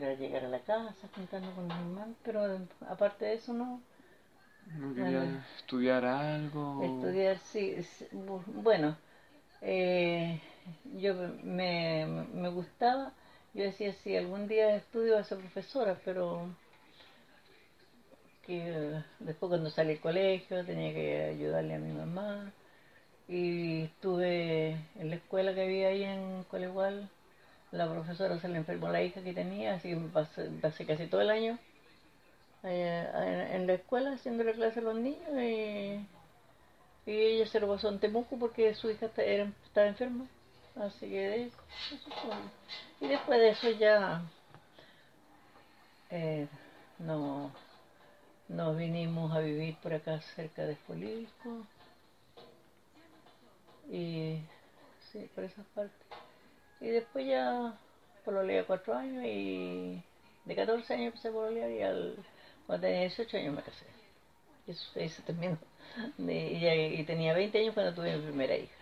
Era llegar a la casa, juntando con mis hermanos, pero aparte de eso no. ¿No Bueno, quería estudiar algo? estudiar sí, bueno, eh, yo me gustaba, yo decía si algún día estudio voy a ser profesora, pero que después cuando salí del colegio tenía que ayudarle a mi mamá y estuve en la escuela que había ahí en Colegual, la profesora se le enfermó la hija que tenía, así que pasé casi todo el año en la escuela haciéndole clase a los niños y ella se lo pasó en Temuco porque su hija estaba enferma. Así que eso fue. Y después de eso ya eh, no, nos vinimos a vivir por acá cerca de Folisco y sí, por esas partes. Y después ya pololeé 4 años y de 14 años empecé a pololear y cuando tenía 18 años me casé. Y eso se terminó. Y tenía 20 años cuando tuve mi primera hija.